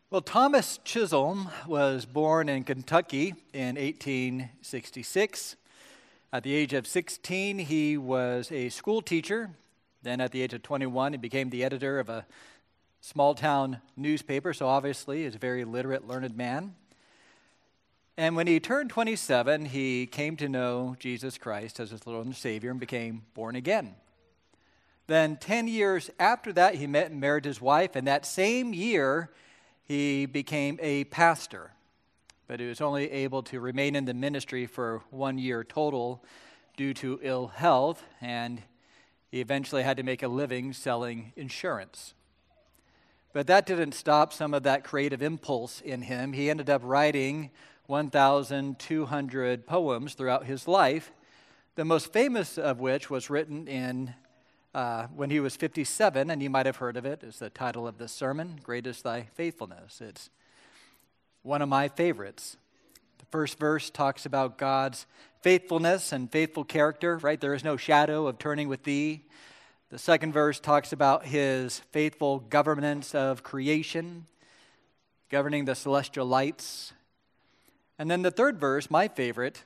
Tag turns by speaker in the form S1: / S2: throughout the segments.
S1: Well, Thomas Chisholm was born in Kentucky in 1866. At the age of 16, he was a school teacher. Then at the age of 21, he became the editor of a small-town newspaper, so obviously he's a very literate, learned man. And when he turned 27, he came to know Jesus Christ as his Lord and Savior and became born again. Then 10 years after that, he met and married his wife, and that same year, he became a pastor, but he was only able to remain in the ministry for 1 year total due to ill health, and he eventually had to make a living selling insurance. But that didn't stop some of that creative impulse in him. He ended up writing 1,200 poems throughout his life, the most famous of which was written when he was 57, and you might have heard of it. It's the title of this sermon, Great is Thy Faithfulness. It's one of my favorites. The first verse talks about God's faithfulness and faithful character, right? There is no shadow of turning with thee. The second verse talks about his faithful governance of creation, governing the celestial lights. And then the third verse, my favorite,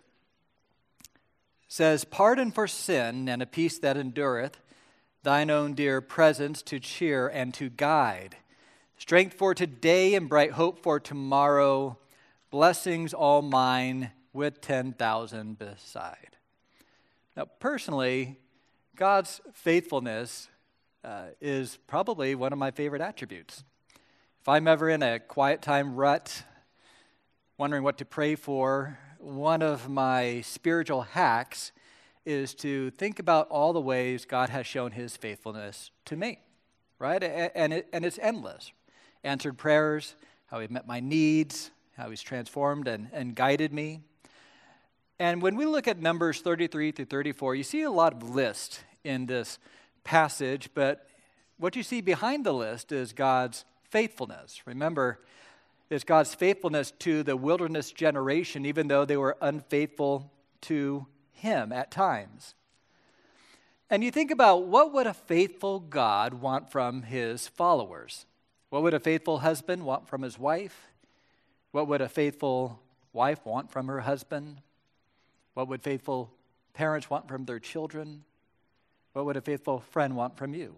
S1: says, pardon for sin and a peace that endureth, thine own dear presence to cheer and to guide, strength for today and bright hope for tomorrow, blessings all mine with 10,000 beside. Now, personally, God's faithfulness is probably one of my favorite attributes. If I'm ever in a quiet time rut, wondering what to pray for, one of my spiritual hacks is to think about all the ways God has shown his faithfulness to me, right? And it's endless. Answered prayers, how he met my needs, how he's transformed and guided me. And when we look at Numbers 33 through 34, you see a lot of list in this passage, but what you see behind the list is God's faithfulness. Remember, it's God's faithfulness to the wilderness generation, even though they were unfaithful to him at times. And you think about, what would a faithful God want from his followers? What would a faithful husband want from his wife? What would a faithful wife want from her husband? What would faithful parents want from their children? What would a faithful friend want from you?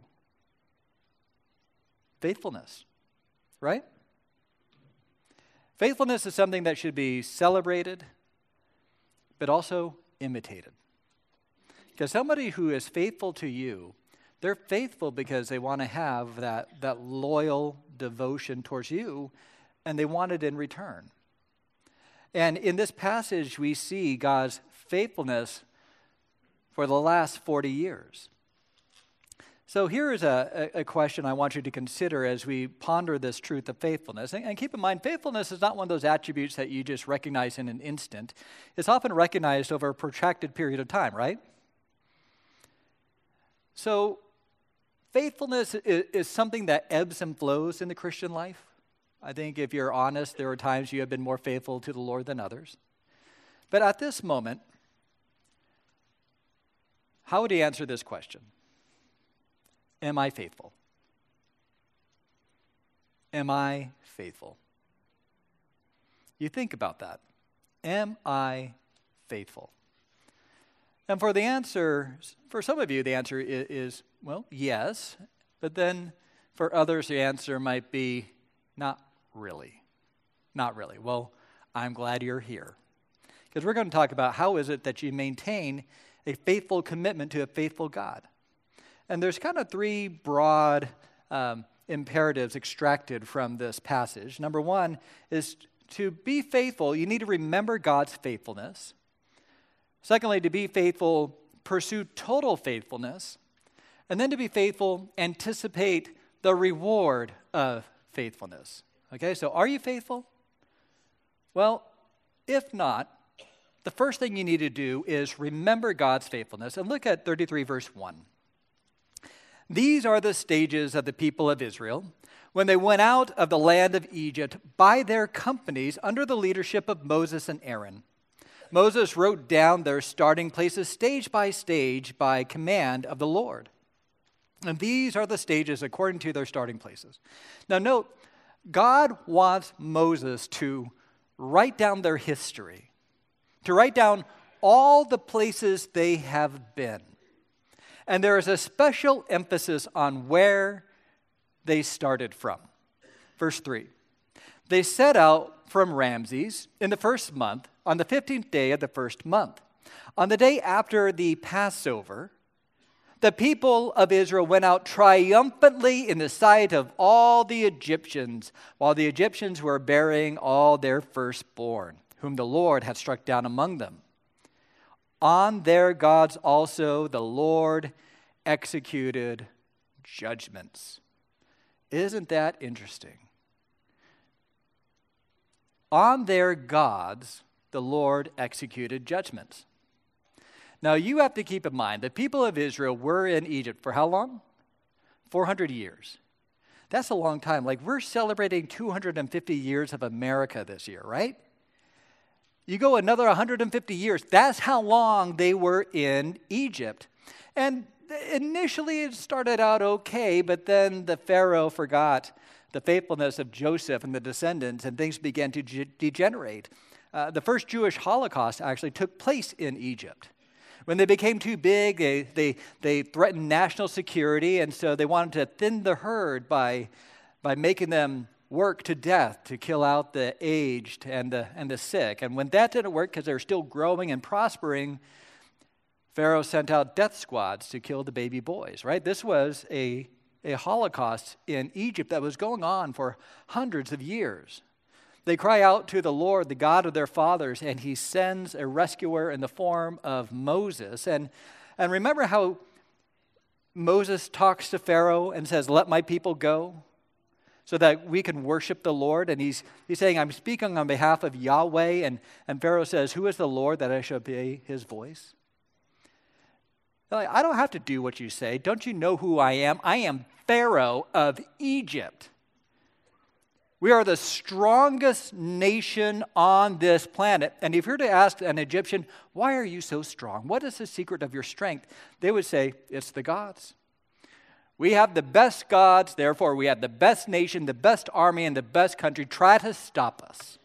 S1: Faithfulness, right? Faithfulness is something that should be celebrated, but also imitated. Because somebody who is faithful to you, they're faithful because they want to have that loyal devotion towards you, and they want it in return. And in this passage, we see God's faithfulness for the last 40 years. So here is a question I want you to consider as we ponder this truth of faithfulness. And keep in mind, faithfulness is not one of those attributes that you just recognize in an instant. It's often recognized over a protracted period of time, right? So faithfulness is something that ebbs and flows in the Christian life. I think if you're honest, there are times you have been more faithful to the Lord than others. But at this moment, how would he answer this question? Am I faithful? Am I faithful? You think about that. Am I faithful? And for the answer, for some of you, the answer is, well, yes. But then for others, the answer might be, not really. Not really. Well, I'm glad you're here. Because we're going to talk about how is it that you maintain a faithful commitment to a faithful God. And there's kind of three broad imperatives extracted from this passage. Number one is to be faithful, you need to remember God's faithfulness. Secondly, to be faithful, pursue total faithfulness. And then to be faithful, anticipate the reward of faithfulness. Okay, so are you faithful? Well, if not, the first thing you need to do is remember God's faithfulness. And look at 33 verse 1. These are the stages of the people of Israel when they went out of the land of Egypt by their companies under the leadership of Moses and Aaron. Moses wrote down their starting places stage by command of the Lord. And these are the stages according to their starting places. Now note, God wants Moses to write down their history, to write down all the places they have been. And there is a special emphasis on where they started from. Verse 3. They set out from Ramses in the first month, on the 15th day of the first month. On the day after the Passover, the people of Israel went out triumphantly in the sight of all the Egyptians, while the Egyptians were burying all their firstborn, whom the Lord had struck down among them. On their gods also the Lord executed judgments. Isn't that interesting? On their gods the Lord executed judgments. Now you have to keep in mind, the people of Israel were in Egypt for how long? 400 years. That's a long time. Like, we're celebrating 250 years of America this year, right? You go another 150 years. That's how long they were in Egypt. And initially it started out okay, but then the Pharaoh forgot the faithfulness of Joseph and the descendants, and things began to degenerate. The first Jewish Holocaust actually took place in Egypt. When they became too big, they threatened national security, and so they wanted to thin the herd by making them work to death to kill out the aged and the sick. And when that didn't work, because they were still growing and prospering, Pharaoh sent out death squads to kill the baby boys, right? This was a Holocaust in Egypt that was going on for hundreds of years. They cry out to the Lord, the God of their fathers, and he sends a rescuer in the form of Moses. And remember how Moses talks to Pharaoh and says, "Let my people go," so that we can worship the Lord. And he's saying, "I'm speaking on behalf of Yahweh." And Pharaoh says, "Who is the Lord that I shall obey his voice?" They're like, "I don't have to do what you say. Don't you know who I am? I am Pharaoh of Egypt. We are the strongest nation on this planet." And if you were to ask an Egyptian, "Why are you so strong? What is the secret of your strength?" They would say, "It's the gods. We have the best gods, therefore we have the best nation, the best army, and the best country. Try to stop us."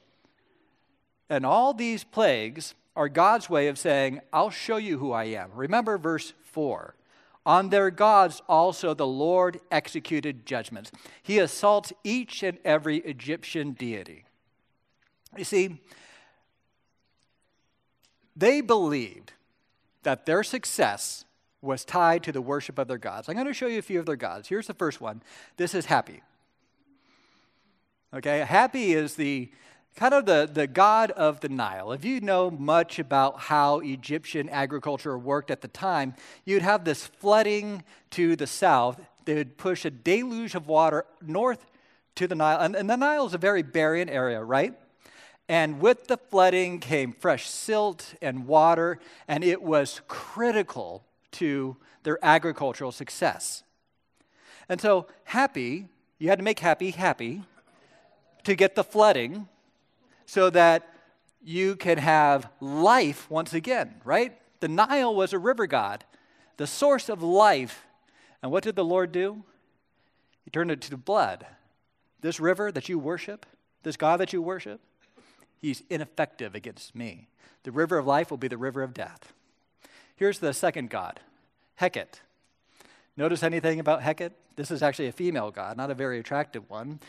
S1: And all these plagues are God's way of saying, "I'll show you who I am." Remember verse 4. On their gods also the Lord executed judgments. He assaults each and every Egyptian deity. You see, they believed that their success was tied to the worship of their gods. I'm going to show you a few of their gods. Here's the first one. This is Hapi. Okay, Hapi is the god of the Nile. If you know much about how Egyptian agriculture worked at the time, you'd have this flooding to the south. They would push a deluge of water north to the Nile. And the Nile is a very barren area, right? And with the flooding came fresh silt and water, and it was critical to their agricultural success. And so Hapi, you had to make Hapi happy to get the flooding, so that you can have life once again, right? The Nile was a river god, the source of life. And what did the Lord do? He turned it to blood. This river that you worship, this God that you worship, he's ineffective against me. The river of life will be the river of death. Here's the second god, Heket. Notice anything about Heket? This is actually a female god, not a very attractive one.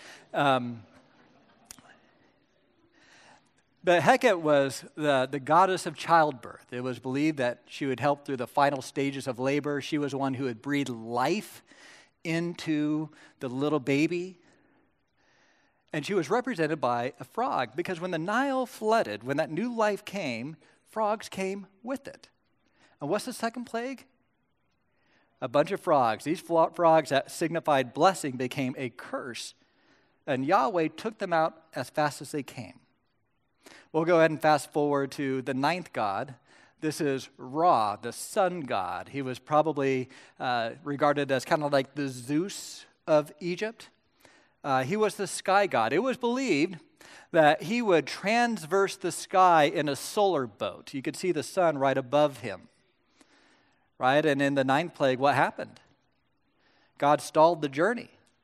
S1: But Heket was the goddess of childbirth. It was believed that she would help through the final stages of labor. She was one who would breathe life into the little baby. And she was represented by a frog, because when the Nile flooded, when that new life came, frogs came with it. And what's the second plague? A bunch of frogs. These frogs that signified blessing became a curse. And Yahweh took them out as fast as they came. We'll go ahead and fast forward to the ninth god. This is Ra, the sun god. He was probably regarded as kind of like the Zeus of Egypt. He was the sky god. It was believed that he would transverse the sky in a solar boat. You could see the sun right above him, right? And in the ninth plague, what happened? God stalled the journey.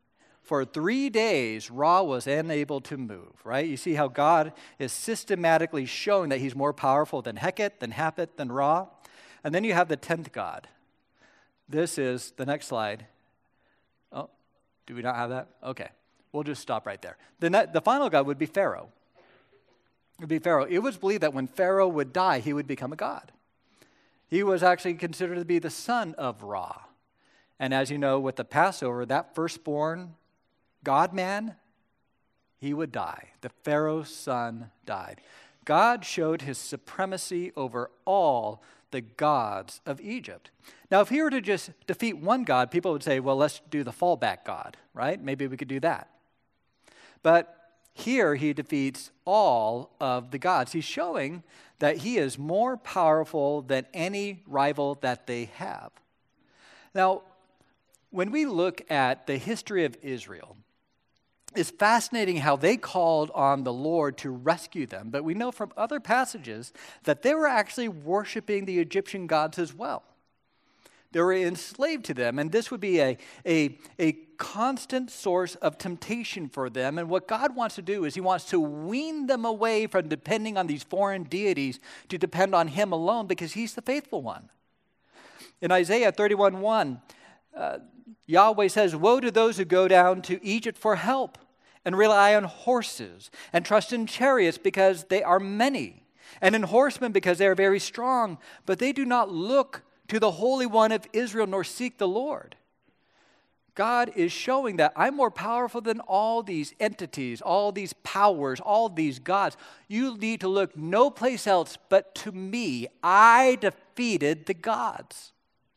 S1: For 3 days, Ra was unable to move, right? You see how God is systematically showing that he's more powerful than Heket, than Hapet, than Ra. And then you have the 10th god. This is the next slide. Oh, do we not have that? Okay, we'll just stop right there. The final god would be Pharaoh. It would be Pharaoh. It was believed that when Pharaoh would die, he would become a god. He was actually considered to be the son of Ra. And as you know, with the Passover, that firstborn God-man, he would die. The Pharaoh's son died. God showed his supremacy over all the gods of Egypt. Now, if he were to just defeat one god, people would say, well, let's do the fallback god, right? Maybe we could do that. But here he defeats all of the gods. He's showing that he is more powerful than any rival that they have. Now, when we look at the history of Israel, it's fascinating how they called on the Lord to rescue them. But we know from other passages that they were actually worshiping the Egyptian gods as well. They were enslaved to them, and this would be a constant source of temptation for them. And what God wants to do is he wants to wean them away from depending on these foreign deities to depend on him alone, because he's the faithful one. In Isaiah 31:1, Yahweh says, "Woe to those who go down to Egypt for help and rely on horses and trust in chariots because they are many, and in horsemen because they are very strong, but they do not look to the Holy One of Israel nor seek the Lord." God is showing that I'm more powerful than all these entities, all these powers, all these gods. You need to look no place else but to me. I defeated the gods.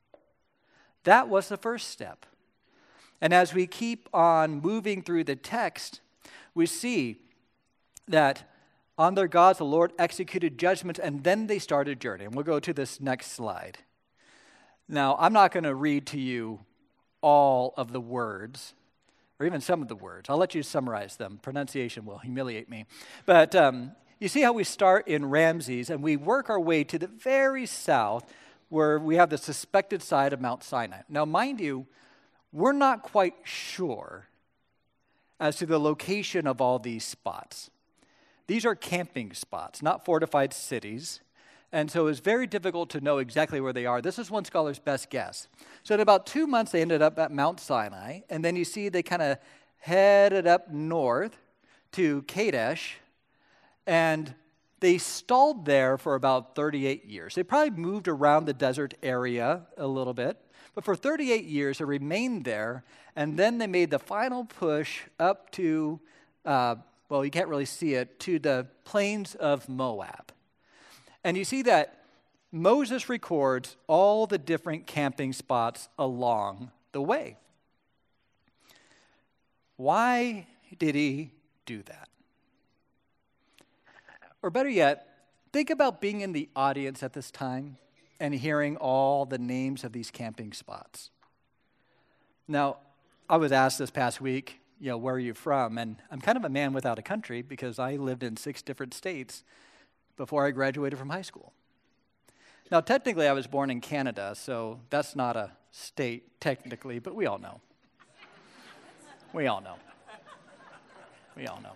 S1: That was the first step. And as we keep on moving through the text, we see that on their gods the Lord executed judgments, and then they started a journey. And we'll go to this next slide. Now, I'm not going to read to you all of the words, or even some of the words. I'll let you summarize them. Pronunciation will humiliate me. But you see how we start in Ramses, and we work our way to the very south, where we have the suspected site of Mount Sinai. Now, mind you, we're not quite sure as to the location of all these spots. These are camping spots, not fortified cities. And so it's very difficult to know exactly where they are. This is one scholar's best guess. So in about 2 months, they ended up at Mount Sinai. And then you see they kind of headed up north to Kadesh. And they stalled there for about 38 years. They probably moved around the desert area a little bit. But for 38 years, they remained there. And then they made the final push up to, well, you can't really see it, to the plains of Moab. And you see that Moses records all the different camping spots along the way. Why did he do that? Or better yet, think about being in the audience at this time and hearing all the names of these camping spots. Now, I was asked this past week, where are you from? And I'm kind of a man without a country because I lived in 6 different states before I graduated from high school. Now, technically, I was born in Canada, so that's not a state technically, but we all know. We all know. We all know.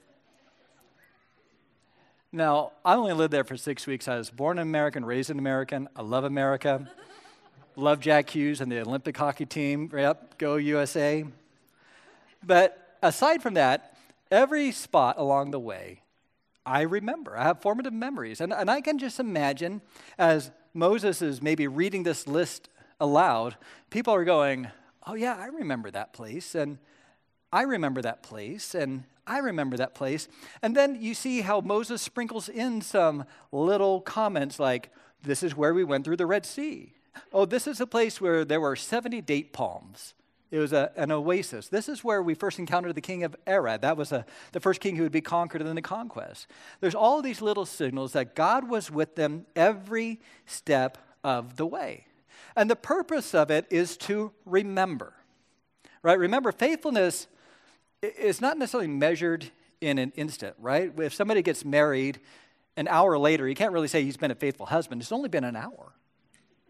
S1: Now, I only lived there for 6 weeks. I was born an American, raised an American. I love America. Love Jack Hughes and the Olympic hockey team. Yep, go USA. But aside from that, every spot along the way, I remember. I have formative memories. And I can just imagine as Moses is maybe reading this list aloud, people are going, oh yeah, I remember that place. And I remember that place. And I remember that place. And then you see how Moses sprinkles in some little comments like, this is where we went through the Red Sea. Oh, this is a place where there were 70 date palms. It was an oasis. This is where we first encountered the king of Arad. That was the first king who would be conquered in the conquest. There's all these little signals that God was with them every step of the way. And the purpose of it is to remember, right? Remember, faithfulness is not necessarily measured in an instant, right? If somebody gets married an hour later, you can't really say he's been a faithful husband. It's only been an hour.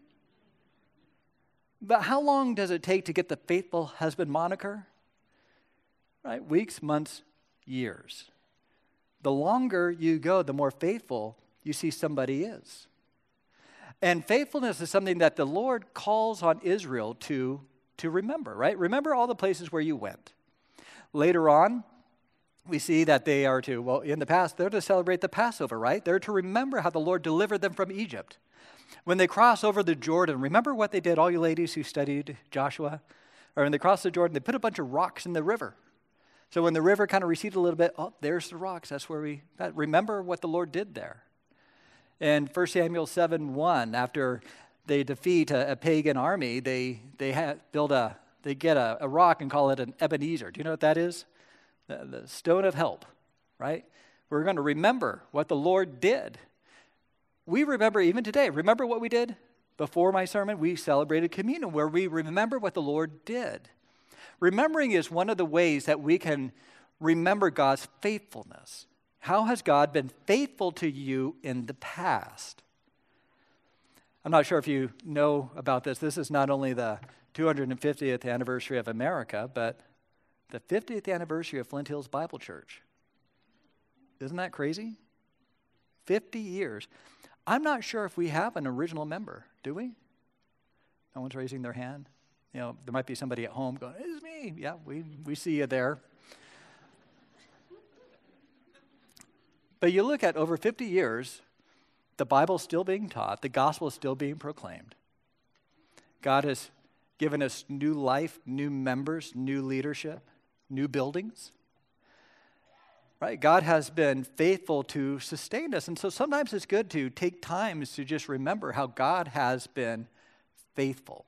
S1: But how long does it take to get the faithful husband moniker? right? Weeks, months, years. The longer you go, the more faithful you see somebody is. And faithfulness is something that the Lord calls on Israel to remember, right? Remember all the places where you went. Later on, we see that they are to, well, in the past, they're to celebrate the Passover, right? They're to remember how the Lord delivered them from Egypt. When they cross over the Jordan, remember what they did, all you ladies who studied Joshua? Or when they crossed the Jordan, they put a bunch of rocks in the river. So when the river kind of receded a little bit, oh, there's the rocks. That's where remember what the Lord did there. In 1 Samuel 7:1, after they defeat a pagan army, they get a rock and call it an Ebenezer. Do you know what that is? The stone of help, right? We're going to remember what the Lord did. We remember even today. Remember what we did? Before my sermon, we celebrated communion where we remember what the Lord did. Remembering is one of the ways that we can remember God's faithfulness. How has God been faithful to you in the past? I'm not sure if you know about this. This is not only the 250th anniversary of America, but the 50th anniversary of Flint Hills Bible Church. Isn't that crazy? 50 years. I'm not sure if we have an original member, do we? No one's raising their hand? You know, there might be somebody at home going, it's me. Yeah, we see you there. But you look at over 50 years, the Bible's still being taught, the gospel is still being proclaimed. God has given us new life, new members, new leadership, new buildings. Right? God has been faithful to sustain us. And so sometimes it's good to take time to just remember how God has been faithful.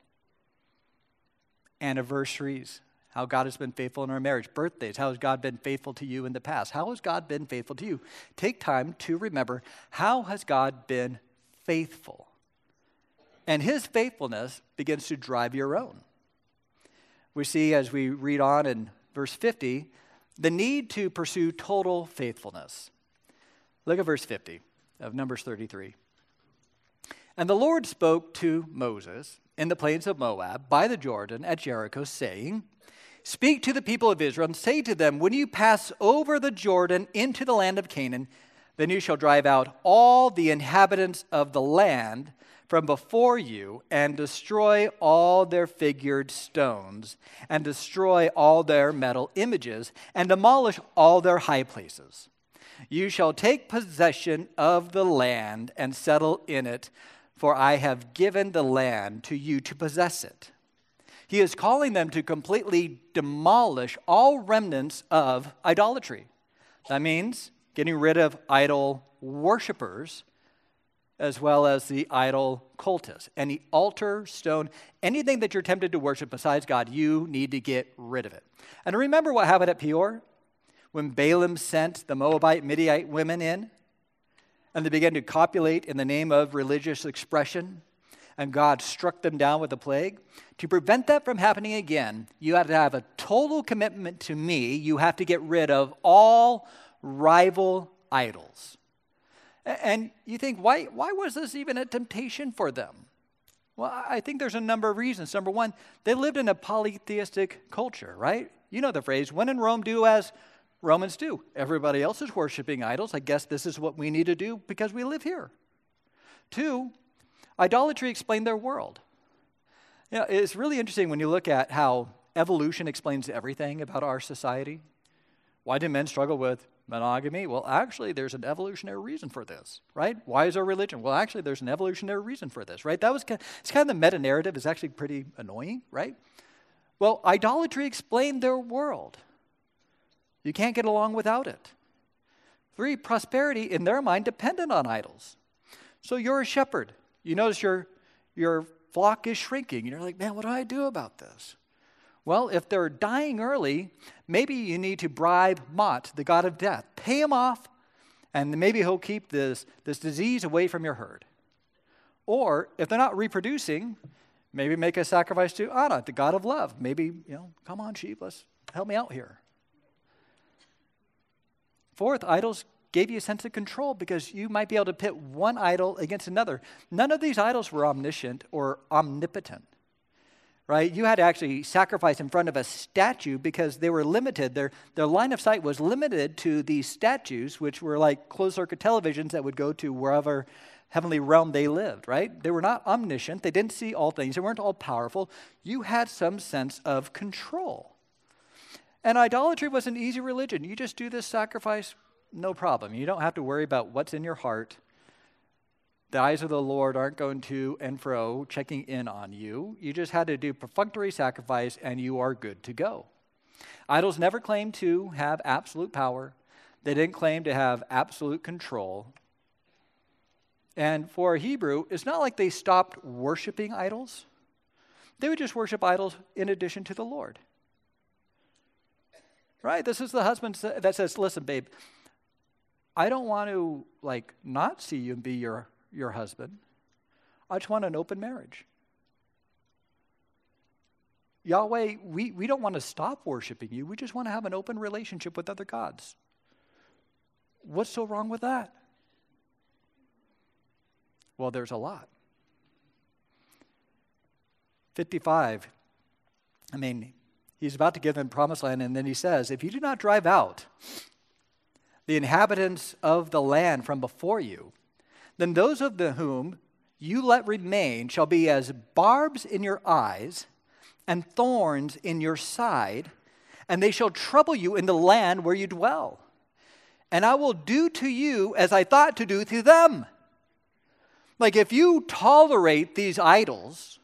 S1: Anniversaries, how God has been faithful in our marriage. Birthdays, how has God been faithful to you in the past? How has God been faithful to you? Take time to remember, how has God been faithful? And his faithfulness begins to drive your own. We see as we read on in verse 50, the need to pursue total faithfulness. Look at verse 50 of Numbers 33. And the Lord spoke to Moses in the plains of Moab by the Jordan at Jericho, saying, speak to the people of Israel and say to them, when you pass over the Jordan into the land of Canaan, then you shall drive out all the inhabitants of the land from before you and destroy all their figured stones and destroy all their metal images and demolish all their high places. You shall take possession of the land and settle in it, for I have given the land to you to possess it. He is calling them to completely demolish all remnants of idolatry. That means getting rid of idol worshipers as well as the idol cultists. Any altar, stone, anything that you're tempted to worship besides God, you need to get rid of it. And remember what happened at Peor? When Balaam sent the Moabite, Midianite women in, and they began to copulate in the name of religious expression, and God struck them down with a plague. To prevent that from happening again, you have to have a total commitment to me. You have to get rid of all rival idols. And you think, why was this even a temptation for them? Well, I think there's a number of reasons. Number one, they lived in a polytheistic culture, right? You know the phrase, when in Rome, do as Romans do. Everybody else is worshiping idols. I guess this is what we need to do because we live here. Two, idolatry explained their world. You know, it's really interesting when you look at how evolution explains everything about our society. Why do men struggle with monogamy? Well, actually, there's an evolutionary reason for this, right? Why is our religion? Well, actually, there's an evolutionary reason for this, right? It's kind of the meta-narrative is actually pretty annoying, right? Well, idolatry explained their world. You can't get along without it. Three, prosperity in their mind depended on idols. So you're a shepherd. You notice your flock is shrinking. You're like, man, what do I do about this? Well, if they're dying early, maybe you need to bribe Mot, the god of death. Pay him off, and maybe he'll keep this disease away from your herd. Or if they're not reproducing, maybe make a sacrifice to Anna, the god of love. Maybe, come on, sheep, let's help me out here. Fourth, idols gave you a sense of control because you might be able to pit one idol against another. None of these idols were omniscient or omnipotent. right? You had to actually sacrifice in front of a statue because they were limited. Their line of sight was limited to these statues, which were like closed-circuit televisions that would go to wherever heavenly realm they lived, right? They were not omniscient. They didn't see all things. They weren't all powerful. You had some sense of control. And idolatry was an easy religion. You just do this sacrifice, no problem. You don't have to worry about what's in your heart. The eyes of the Lord aren't going to and fro, checking in on you. You just had to do perfunctory sacrifice, and you are good to go. Idols never claimed to have absolute power. They didn't claim to have absolute control. And for a Hebrew, it's not like they stopped worshiping idols. They would just worship idols in addition to the Lord. Right? This is the husband that says, listen, babe, I don't want to not see you and be your husband. I just want an open marriage. Yahweh, we don't want to stop worshiping you. We just want to have an open relationship with other gods. What's so wrong with that? Well, there's a lot. 55, he's about to give them promised land, and then he says, if you do not drive out the inhabitants of the land from before you, then those of whom you let remain shall be as barbs in your eyes and thorns in your side, and they shall trouble you in the land where you dwell. And I will do to you as I thought to do to them. If you tolerate these idols,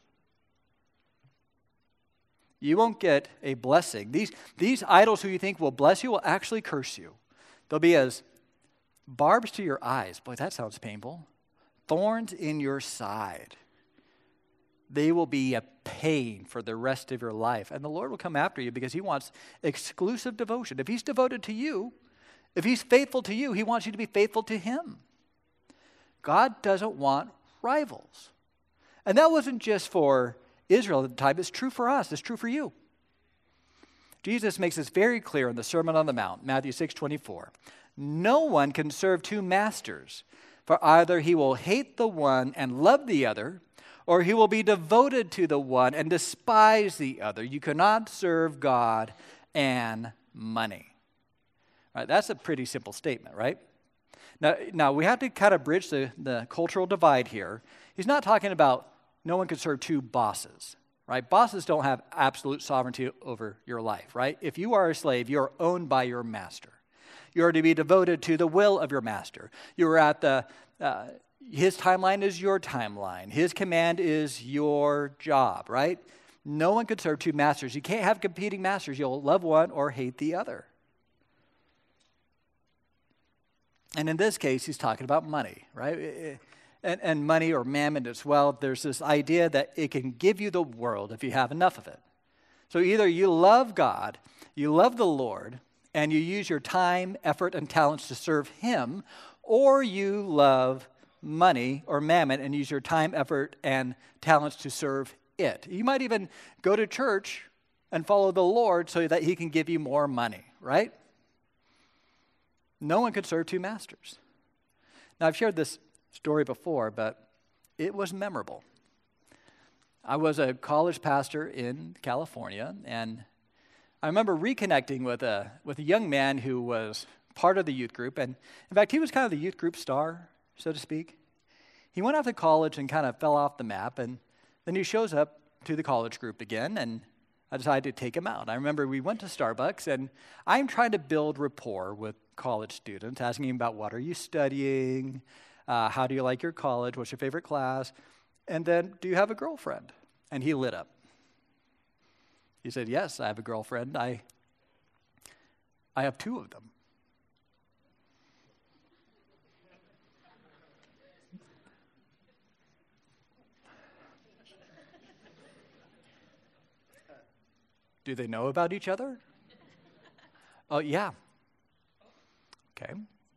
S1: you won't get a blessing. These idols who you think will bless you will actually curse you. They'll be as barbs to your eyes. Boy, that sounds painful. Thorns in your side. They will be a pain for the rest of your life. And the Lord will come after you because he wants exclusive devotion. If he's devoted to you, if he's faithful to you, he wants you to be faithful to him. God doesn't want rivals. And that wasn't just for Israel at the time. It's true for us. It's true for you. Jesus makes this very clear in the Sermon on the Mount, Matthew 6:24. No one can serve two masters, for either he will hate the one and love the other, or he will be devoted to the one and despise the other. You cannot serve God and money. Right, that's a pretty simple statement, right? Now we have to kind of bridge the cultural divide here. He's not talking about no one can serve two bosses, right? Bosses don't have absolute sovereignty over your life, right? If you are a slave, you are owned by your master. You are to be devoted to the will of your master. You are at his timeline is your timeline. His command is your job, right? No one can serve two masters. You can't have competing masters. You'll love one or hate the other. And in this case, he's talking about money, right? And money or mammon as well. There's this idea that it can give you the world if you have enough of it. So either you love God, you love the Lord, and you use your time, effort, and talents to serve him, or you love money or mammon and use your time, effort, and talents to serve it. You might even go to church and follow the Lord so that he can give you more money, right? No one could serve two masters. Now, I've shared this story before, but it was memorable. I was a college pastor in California, and I remember reconnecting with a young man who was part of the youth group, and in fact, he was kind of the youth group star, so to speak. He went off to college and kind of fell off the map, and then he shows up to the college group again, and I decided to take him out. I remember we went to Starbucks, and I'm trying to build rapport with college students, asking him about what are you studying, how do you like your college, what's your favorite class, and then do you have a girlfriend? And he lit up. He said, yes, I have a girlfriend. I have two of them. Do they know about each other? Oh, yeah. Okay.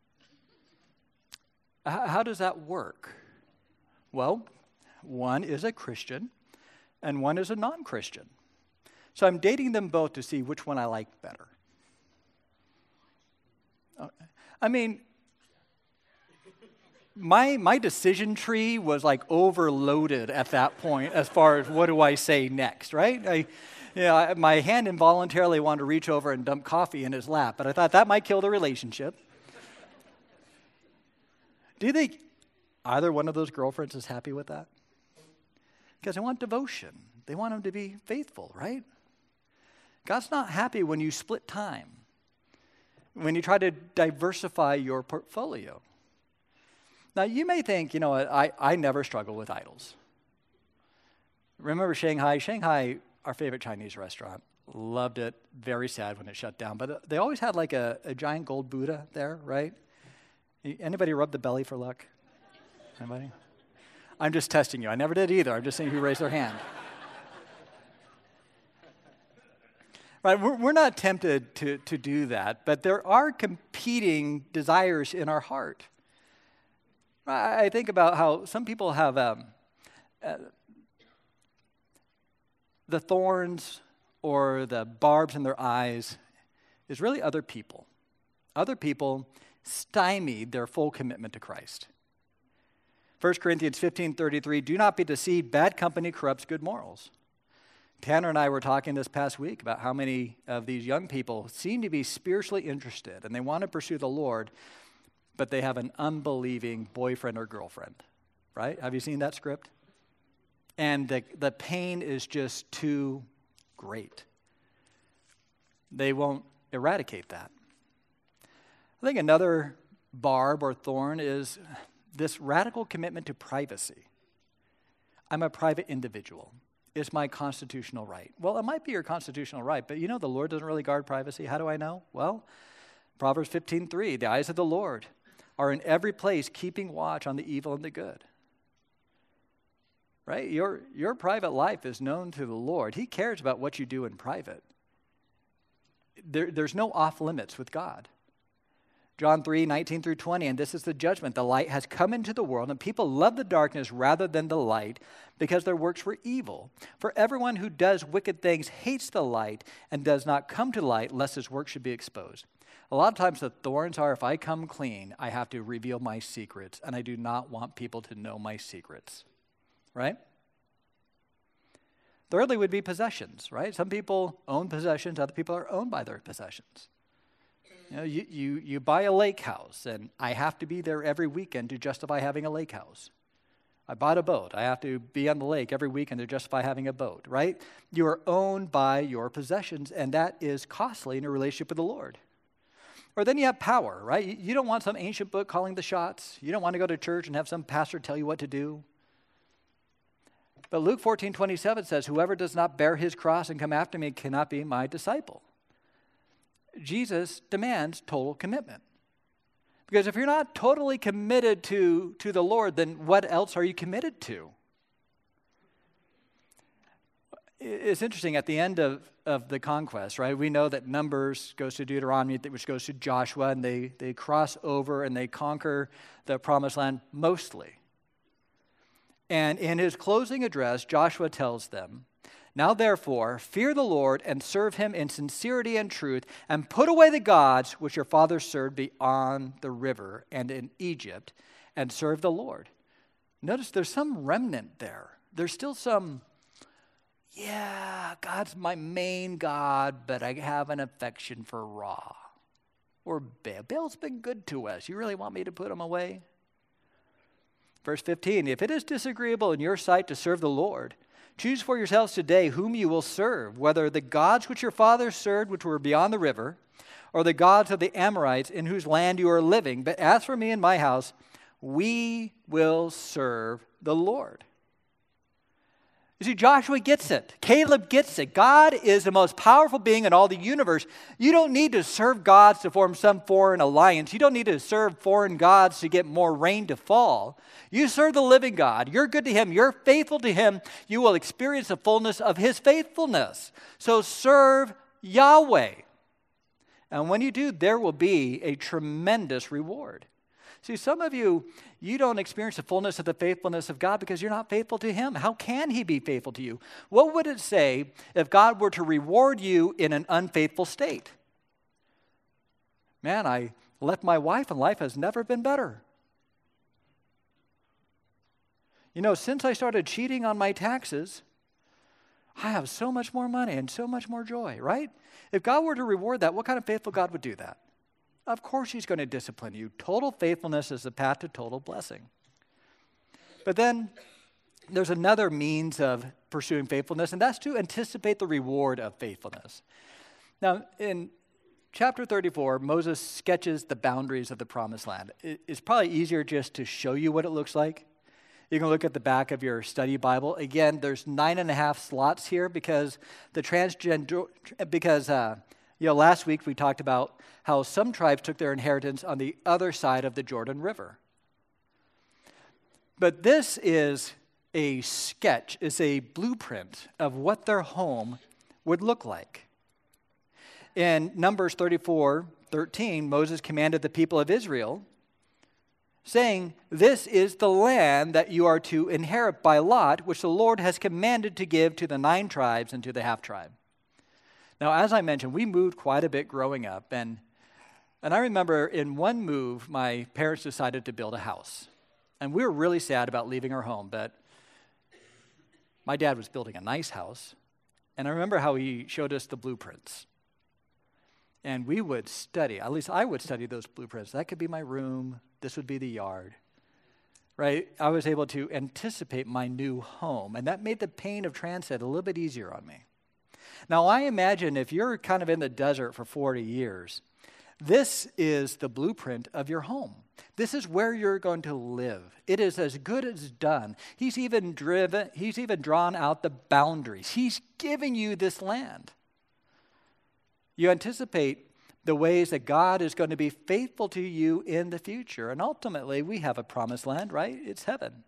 S1: How does that work? Well, one is a Christian and one is a non-Christian. So I'm dating them both to see which one I like better. I mean, my decision tree was like overloaded at that point as far as what do I say next, right? My hand involuntarily wanted to reach over and dump coffee in his lap, but I thought that might kill the relationship. Do you think either one of those girlfriends is happy with that? Because they want devotion. They want him to be faithful, right? God's not happy when you split time, when you try to diversify your portfolio. Now, you may think, I never struggle with idols. Remember Shanghai? Shanghai, our favorite Chinese restaurant, loved it. Very sad when it shut down. But they always had like a giant gold Buddha there, right? Anybody rub the belly for luck? Anybody? I'm just testing you. I never did either. I'm just seeing who raised their hand. Right? We're not tempted to do that, but there are competing desires in our heart. I think about how some people have the thorns or the barbs in their eyes is really other people. Other people stymied their full commitment to Christ. 1 Corinthians 15:33, do not be deceived, bad company corrupts good morals. Tanner and I were talking this past week about how many of these young people seem to be spiritually interested and they want to pursue the Lord, but they have an unbelieving boyfriend or girlfriend, right? Have you seen that script? And the pain is just too great. They won't eradicate that. I think another barb or thorn is this radical commitment to privacy. I'm a private individual. It's my constitutional right. Well, it might be your constitutional right, but the Lord doesn't really guard privacy. How do I know? Well, Proverbs 15:3, the eyes of the Lord are in every place, keeping watch on the evil and the good. Right? Your private life is known to the Lord. He cares about what you do in private. There's no off limits with God. John 3:19-20, and this is the judgment. The light has come into the world, and people love the darkness rather than the light because their works were evil. For everyone who does wicked things hates the light and does not come to light lest his work should be exposed. A lot of times the thorns are, if I come clean, I have to reveal my secrets, and I do not want people to know my secrets, right? Thirdly would be possessions, right? Some people own possessions, other people are owned by their possessions. You buy a lake house, and I have to be there every weekend to justify having a lake house. I bought a boat. I have to be on the lake every weekend to justify having a boat, right? You are owned by your possessions, and that is costly in a relationship with the Lord. Or then you have power, right? You don't want some ancient book calling the shots. You don't want to go to church and have some pastor tell you what to do. But Luke 14:27 says, whoever does not bear his cross and come after me cannot be my disciple. Jesus demands total commitment. Because if you're not totally committed to the Lord, then what else are you committed to? It's interesting, at the end of the conquest, right, we know that Numbers goes to Deuteronomy, which goes to Joshua, and they cross over and they conquer the promised land mostly. And in his closing address, Joshua tells them, now therefore, fear the Lord and serve him in sincerity and truth, and put away the gods which your fathers served beyond the river and in Egypt, and serve the Lord. Notice there's some remnant there. There's still some, God's my main God, but I have an affection for Ra. Or Baal. Baal's been good to us. You really want me to put him away? Verse 15, if it is disagreeable in your sight to serve the Lord, choose for yourselves today whom you will serve, whether the gods which your fathers served, which were beyond the river, or the gods of the Amorites in whose land you are living. But as for me and my house, we will serve the Lord. You see, Joshua gets it. Caleb gets it. God is the most powerful being in all the universe. You don't need to serve gods to form some foreign alliance. You don't need to serve foreign gods to get more rain to fall. You serve the living God. You're good to him. You're faithful to him. You will experience the fullness of his faithfulness. So serve Yahweh. And when you do, there will be a tremendous reward. See, some of you don't experience the fullness of the faithfulness of God because you're not faithful to him. How can he be faithful to you? What would it say if God were to reward you in an unfaithful state? Man, I left my wife and life has never been better. Since I started cheating on my taxes, I have so much more money and so much more joy, right? If God were to reward that, what kind of faithful God would do that? Of course he's going to discipline you. Total faithfulness is the path to total blessing. But then there's another means of pursuing faithfulness, and that's to anticipate the reward of faithfulness. Now, in chapter 34, Moses sketches the boundaries of the promised land. It's probably easier just to show you what it looks like. You can look at the back of your study Bible. Again, there's 9.5 slots here because last week we talked about how some tribes took their inheritance on the other side of the Jordan River. But this is a sketch, is a blueprint of what their home would look like. In Numbers 34:13, Moses commanded the people of Israel, saying, "This is the land that you are to inherit by lot, which the Lord has commanded to give to the 9 tribes and to the half-tribe." Now, as I mentioned, we moved quite a bit growing up, and I remember in one move, my parents decided to build a house. And we were really sad about leaving our home, but my dad was building a nice house, and I remember how he showed us the blueprints. And we would study, at least I would study those blueprints. That could be my room, this would be the yard, right? I was able to anticipate my new home, and that made the pain of transit a little bit easier on me. Now, I imagine if you're kind of in the desert for 40 years, this is the blueprint of your home. This is where you're going to live. It is as good as done. He's even drawn out the boundaries. He's giving you this land. You anticipate the ways that God is going to be faithful to you in the future. And ultimately, we have a promised land, right? It's heaven.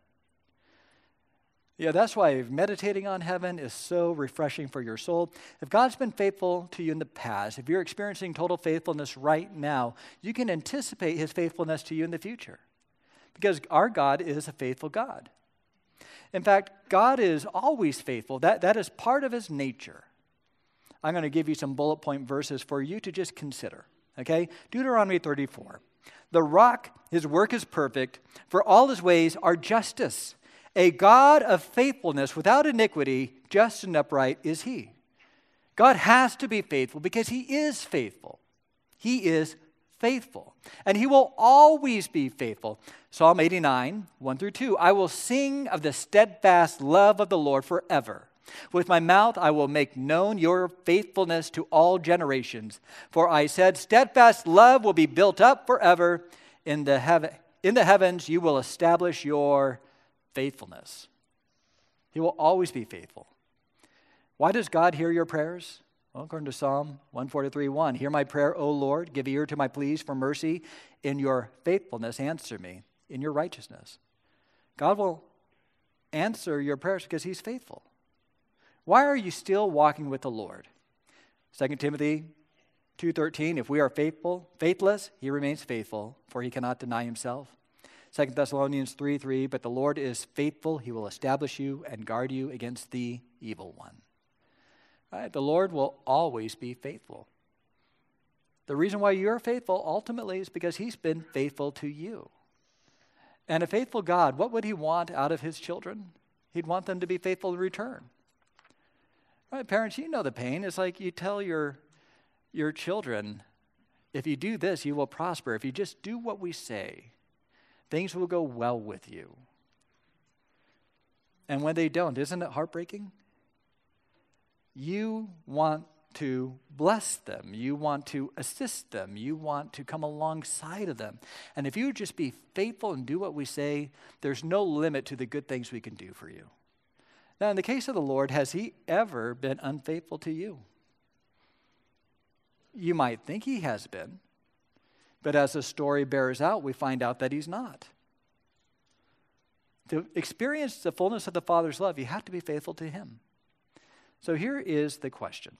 S1: Yeah, that's why meditating on heaven is so refreshing for your soul. If God's been faithful to you in the past, if you're experiencing total faithfulness right now, you can anticipate his faithfulness to you in the future. Because our God is a faithful God. In fact, God is always faithful. That is part of his nature. I'm going to give you some bullet point verses for you to just consider. Okay? Deuteronomy 34. The rock, his work is perfect, for all his ways are justice. A God of faithfulness without iniquity, just and upright is he. God has to be faithful because he is faithful. He is faithful. And he will always be faithful. Psalm 89, 1-2. I will sing of the steadfast love of the Lord forever. With my mouth I will make known your faithfulness to all generations. For I said, steadfast love will be built up forever. In the heavens you will establish your faithfulness. He will always be faithful. Why does God hear your prayers? Well, according to Psalm 143:1, hear my prayer, O Lord, give ear to my pleas for mercy. In your faithfulness, answer me. In your righteousness. God will answer your prayers because he's faithful. Why are you still walking with the Lord? 2 Timothy 2:13, if we are faithless, he remains faithful, for he cannot deny himself. 2 Thessalonians 3:3, but the Lord is faithful. He will establish you and guard you against the evil one. Right? The Lord will always be faithful. The reason why you're faithful ultimately is because he's been faithful to you. And a faithful God, what would he want out of his children? He'd want them to be faithful in return. Right, parents, you know the pain. It's like you tell your children, if you do this, you will prosper. If you just do what we say, things will go well with you. And when they don't, isn't it heartbreaking? You want to bless them. You want to assist them. You want to come alongside of them. And if you just be faithful and do what we say, there's no limit to the good things we can do for you. Now, in the case of the Lord, has he ever been unfaithful to you? You might think he has been, but as the story bears out, we find out that he's not. To experience the fullness of the Father's love, you have to be faithful to him. So here is the question.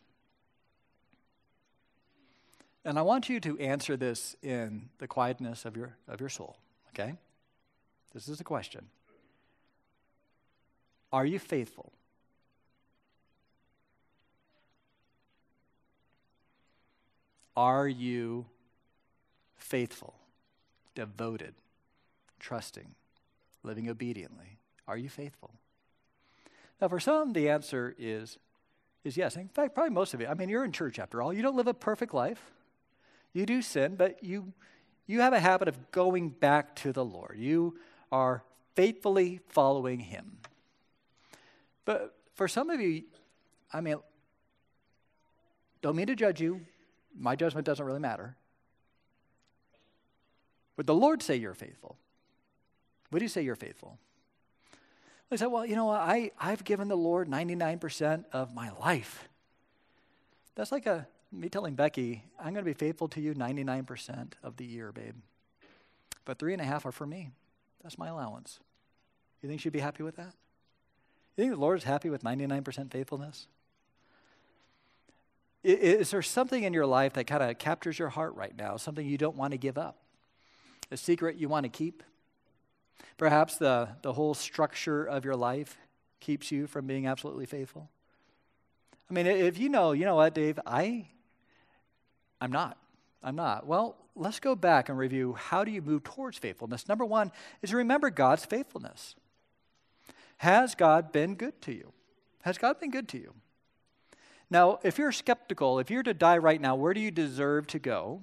S1: And I want you to answer this in the quietness of your soul, okay? This is the question. Are you faithful? Are you faithful, devoted, trusting, living obediently? Are you faithful? Now, for some, the answer is yes. In fact, probably most of you. I mean, you're in church after all. You don't live a perfect life. You do sin, but you have a habit of going back to the Lord. You are faithfully following him. But for some of you, I mean, don't mean to judge you. My judgment doesn't really matter. Would the Lord say you're faithful? Would he say you're faithful? They said, well, you know what? I've given the Lord 99% of my life. That's like me telling Becky, I'm going to be faithful to you 99% of the year, babe. But 3.5 are for me. That's my allowance. You think she'd be happy with that? You think the Lord is happy with 99% faithfulness? Is there something in your life that kind of captures your heart right now, something you don't want to give up? A secret you want to keep? Perhaps the whole structure of your life keeps you from being absolutely faithful. I mean, if you know what, Dave, I'm not. Well, let's go back and review, how do you move towards faithfulness? Number one is to remember God's faithfulness. Has God been good to you? Has God been good to you? Now, if you're skeptical, if you're to die right now, where do you deserve to go?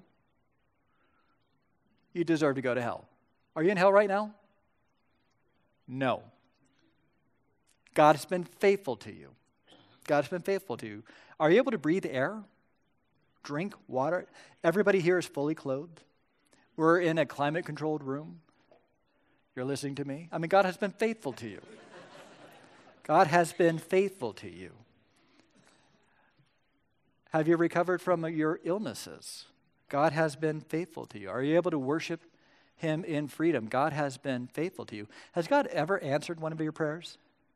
S1: You deserve to go to hell. Are you in hell right now? No. God has been faithful to you. God has been faithful to you. Are you able to breathe air? Drink water? Everybody here is fully clothed. We're in a climate-controlled room. You're listening to me? I mean, God has been faithful to you. God has been faithful to you. Have you recovered from your illnesses? God has been faithful to you. Are you able to worship him in freedom? God has been faithful to you. Has God ever answered one of your prayers?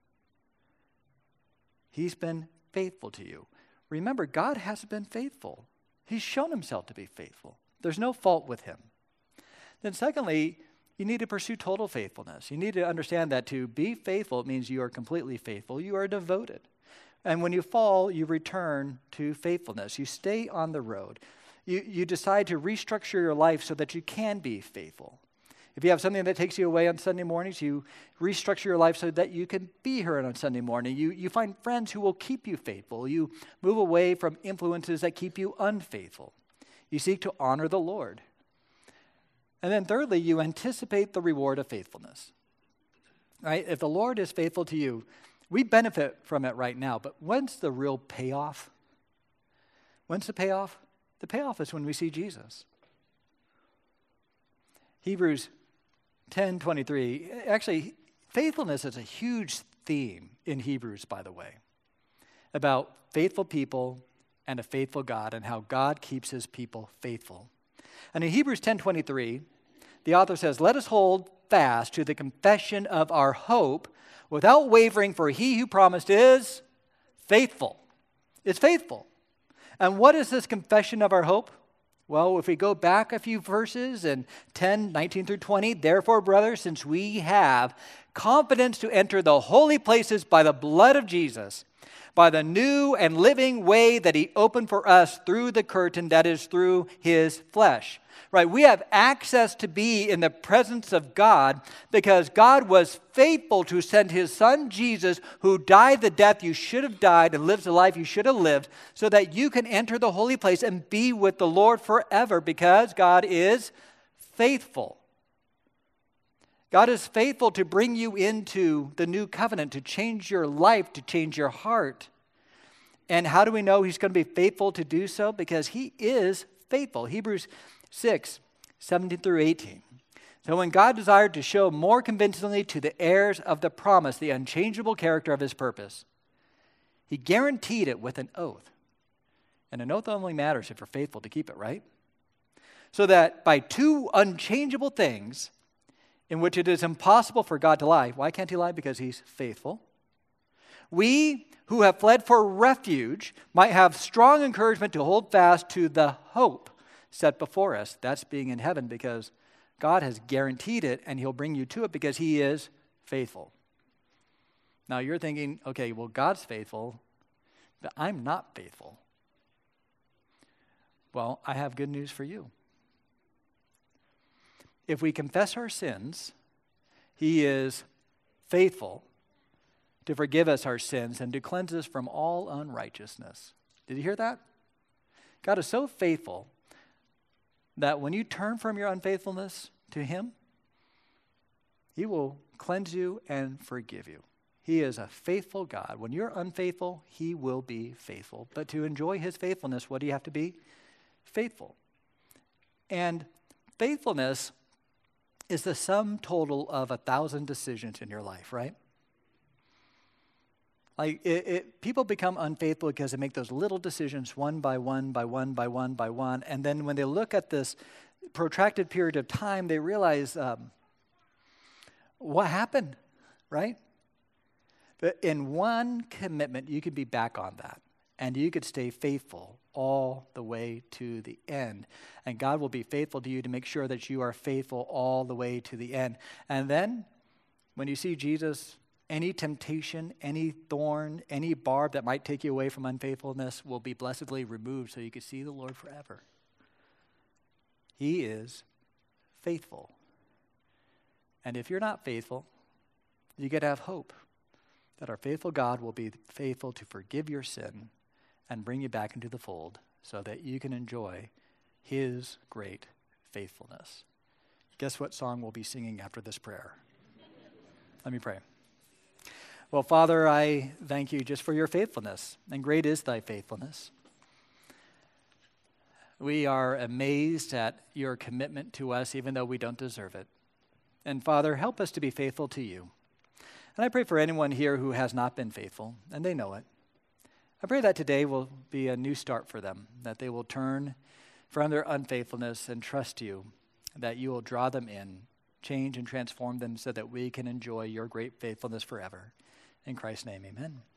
S1: He's been faithful to you. Remember, God has been faithful. He's shown himself to be faithful. There's no fault with him. Then secondly, you need to pursue total faithfulness. You need to understand that to be faithful, it means you are completely faithful. You are devoted. And when you fall, you return to faithfulness. You stay on the road. You decide to restructure your life so that you can be faithful. If you have something that takes you away on Sunday mornings, you restructure your life so that you can be here on Sunday morning. You find friends who will keep you faithful. You move away from influences that keep you unfaithful. You seek to honor the Lord. And then thirdly, you anticipate the reward of faithfulness. Right? If the Lord is faithful to you, we benefit from it right now, but when's the real payoff? When's the payoff? The payoff is when we see Jesus. Hebrews 10:23. Actually, faithfulness is a huge theme in Hebrews, by the way, about faithful people and a faithful God and how God keeps his people faithful. And in Hebrews 10:23, the author says, "Let us hold fast to the confession of our hope without wavering, for he who promised is faithful." It's faithful. And what is this confession of our hope? Well, if we go back a few verses in 10:19 through 20, "Therefore, brothers, since we have confidence to enter the holy places by the blood of Jesus, by the new and living way that he opened for us through the curtain, that is, through his flesh." Right? We have access to be in the presence of God because God was faithful to send his son Jesus, who died the death you should have died and lives the life you should have lived, so that you can enter the holy place and be with the Lord forever, because God is faithful. God is faithful to bring you into the new covenant, to change your life, to change your heart. And how do we know he's going to be faithful to do so? Because he is faithful. Hebrews 6:17 through 18. "So when God desired to show more convincingly to the heirs of the promise the unchangeable character of his purpose, he guaranteed it with an oath." And an oath only matters if you're faithful to keep it, right? "So that by two unchangeable things, in which it is impossible for God to lie." Why can't he lie? Because he's faithful. "We who have fled for refuge might have strong encouragement to hold fast to the hope set before us." That's being in heaven, because God has guaranteed it and he'll bring you to it because he is faithful. Now you're thinking, okay, well, God's faithful, but I'm not faithful. Well, I have good news for you. If we confess our sins, he is faithful to forgive us our sins and to cleanse us from all unrighteousness. Did you hear that? God is so faithful that when you turn from your unfaithfulness to him, he will cleanse you and forgive you. He is a faithful God. When you're unfaithful, he will be faithful. But to enjoy his faithfulness, what do you have to be? Faithful. And faithfulness is the sum total of 1,000 decisions in your life, right? Like people become unfaithful because they make those little decisions one by one, by one, by one, by one. And then when they look at this protracted period of time, they realize what happened, right? But in one commitment, you could be back on that. And you could stay faithful all the way to the end. And God will be faithful to you to make sure that you are faithful all the way to the end. And then when you see Jesus, any temptation, any thorn, any barb that might take you away from unfaithfulness will be blessedly removed so you can see the Lord forever. He is faithful. And if you're not faithful, you get to have hope that our faithful God will be faithful to forgive your sin and bring you back into the fold so that you can enjoy his great faithfulness. Guess what song we'll be singing after this prayer? Let me pray. Well, Father, I thank you just for your faithfulness, and great is thy faithfulness. We are amazed at your commitment to us, even though we don't deserve it. And Father, help us to be faithful to you. And I pray for anyone here who has not been faithful, and they know it. I pray that today will be a new start for them, that they will turn from their unfaithfulness and trust you, that you will draw them in, change and transform them so that we can enjoy your great faithfulness forever. In Christ's name, amen.